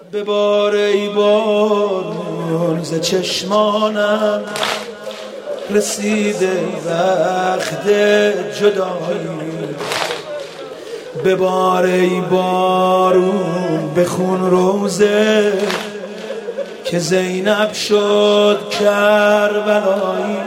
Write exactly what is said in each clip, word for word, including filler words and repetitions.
به بار ای بارون ز چشمانم رسیده وقت جدایی. به بار ای بارون به خون روزه که زینب شد کربلایی.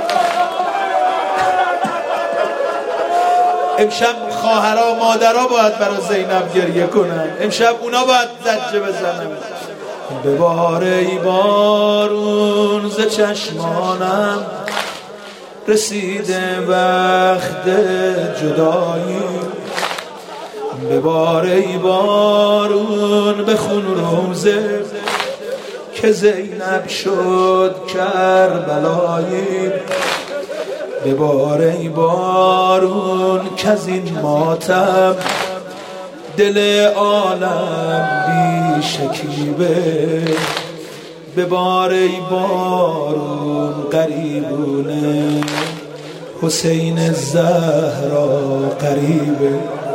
امشب خواهرها مادرها باید برای زینب گریه کنن، امشب اونا باید زجه بزنن. به بار ای بارون ز چشمانم رسیده وقت جدایی. به بار ای بارون به خون روزه که زینب شد کربلایی. به بار ای بارون که از این ماتم دل عالم بی شکیبه. به بار ای بارون قریبونه حسین زهرا قریبه.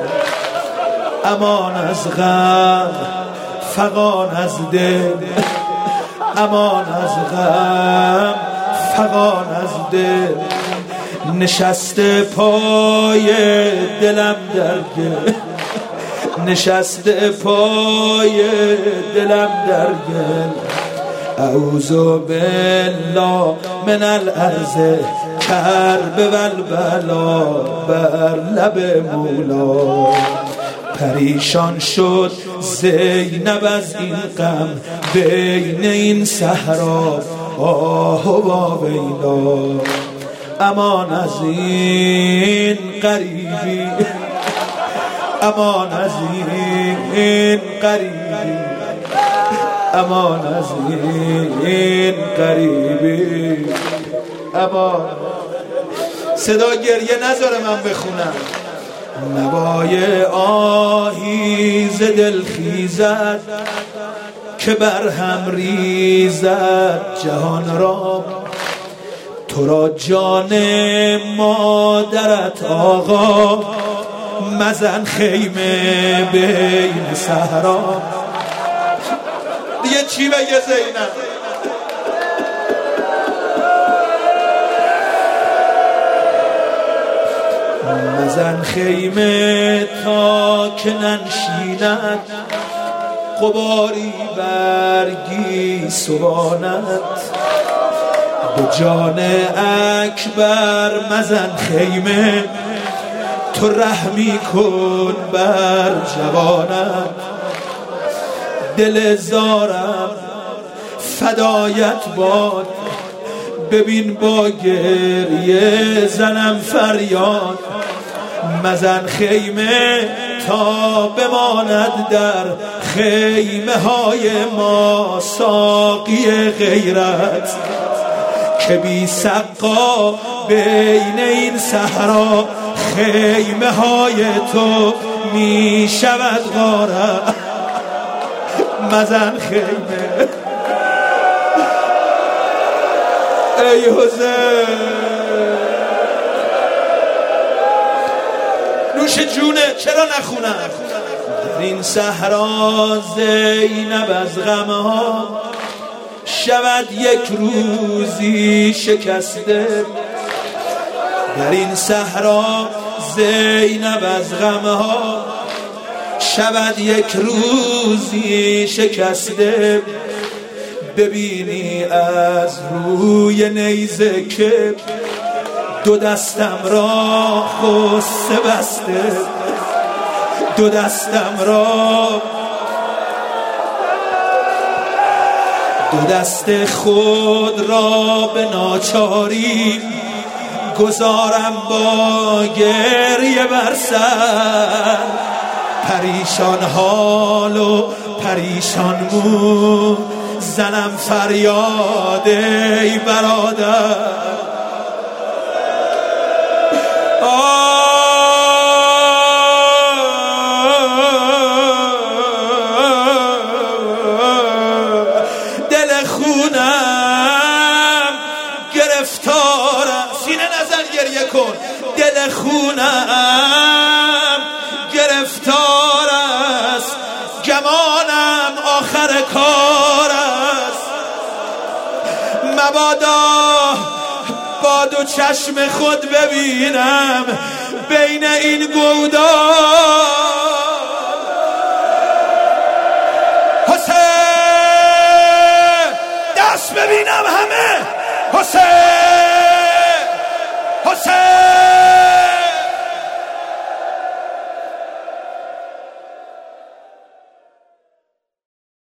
امان از غم فغان از دل، امان از غم فغان از دل. نشسته پای دلم در گل، نشسته پای دلم در گل. اعوذ بالله من الارض کرب و البلا بر لب مولا. پریشان شد زینب از این غم بین این صحرا آه و ویلا. امان از این قریبی، امان از این قریبی، امان از این قریبی، امان. صدا گریه نذاره من بخونم. نوای آهی ز دل خیزد که بر هم ریزد جهان را. تو را جان مادرت آقا مزن خیمه بین صحرا. دیگه چی بگه زینب؟ مزن خیمه تا که ننشیند غباری برگی سباند. به جان اکبر مزن خیمه تو رحمی کن بر جوانم. دل زارم فدایت باد ببین با گریه زنم فریاد. مزن خیمه تا بماند در خیمه های ما ساقی غیرت که بی سقا بین این صحرا خیمه های تو می شود غارت. مزن خیمه ای حسین نوش جونه چرا نخونم؟ در این صحرا زینب از غمها شود یک روزی شکسته. در این صحرا زینب از غمها شود یک روزی شکسته. ببینی از روی نیزه که دو دستم را غصه بسته، دو دستم را دو دست خود را به ناچاری گذارم با گریه بر سر. پریشان حال و پریشان مو زنم فریاد ای برادر. دل خونم گرفتار سینه نزن گریه کن. دل خونم گرفتار است گمانم آخر سر کار است. مبادا با دو چشم خود ببینم بین این گودال حسین، دست ببینم همه حسین حسین